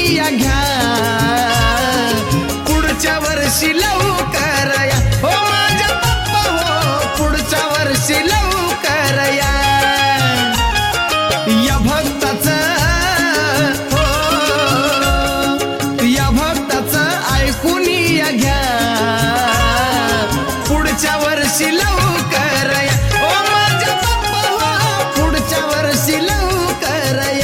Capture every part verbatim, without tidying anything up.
या घ्या पुढच्या वर्षी लवकर या हो माझ्या पप्पा हो पुढच्या वर्षी लवकर या या भक्ताचं हो या भक्ताचं ऐकून या घ्या पुढच्या वर्षी लवकर या ओ माझ्या पप्पा हो पुढच्या वर्षी लवकर या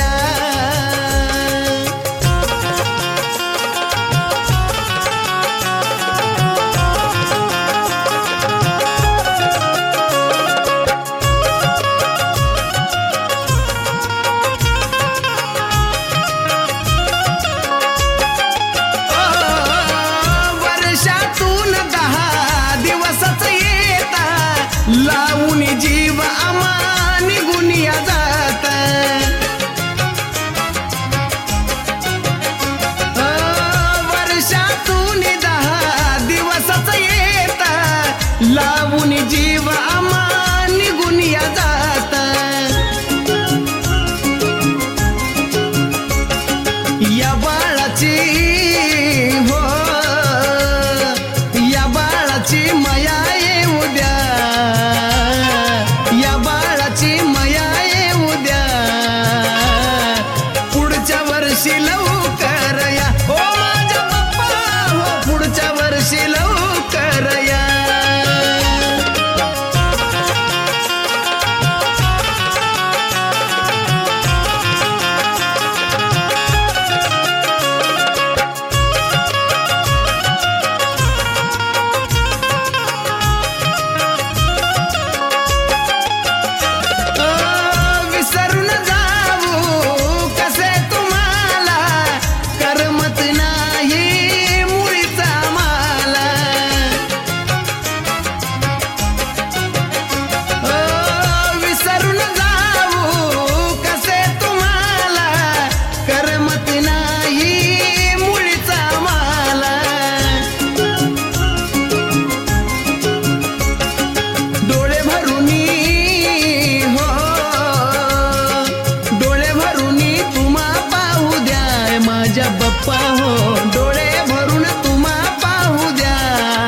वर्षातून दहा दिवसच येता लावून जीव आम्हा निघून या जात वर्षातून दहा दिवसच येता लावून जीव आम्हा निघून या जात या बाळाची हो या बाळाची माया येऊ द्या या बाळाची माया येऊ द्या पुढच्या वर्षी लवकर या हो माझ्या पप्पा हो पुढच्या वर्षी लवकर या विसरून जाऊ कसे तुम्हाला करमत नाही मुळीच आम्हाला विसरून जाऊ कसे तुम्हाला करमत नाही मुळीच आम्हाला डोळे भरून हो डोळे भरून तुम्हा पाहू द्या माझ्या बाप्पा हो डोळे भरून तुम्हा पाहू द्या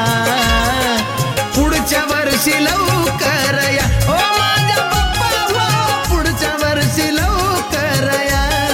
पुढच्या वर्षी लवकर या हो माझ्या बाप्पा हो पुढच्या वर्षी लवकर या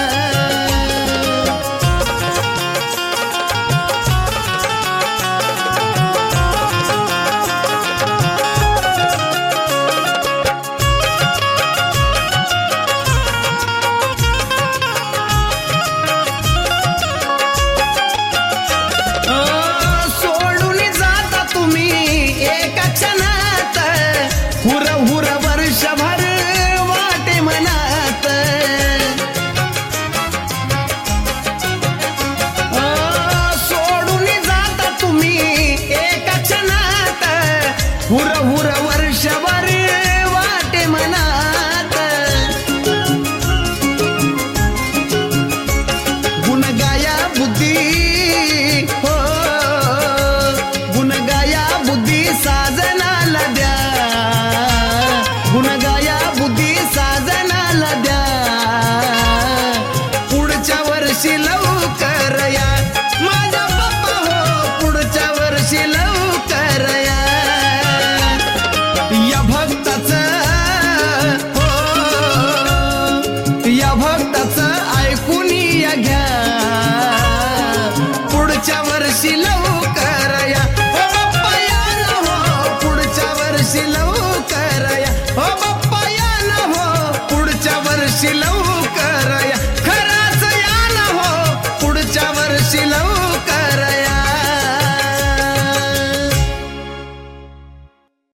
सोडून जाता तुम्ही एका क्षणात हुर हुर वर्षभर वाटे मनात सोडून जाता तुम्ही एका क्षणात हुर हुर वर्षभर वाटे मनात गुण गाया बुद्धी हो गुण गाया बुद्धी साजनाला द्या गुण गाया बुद्धी साजनाला द्या पुढच्या वर्षी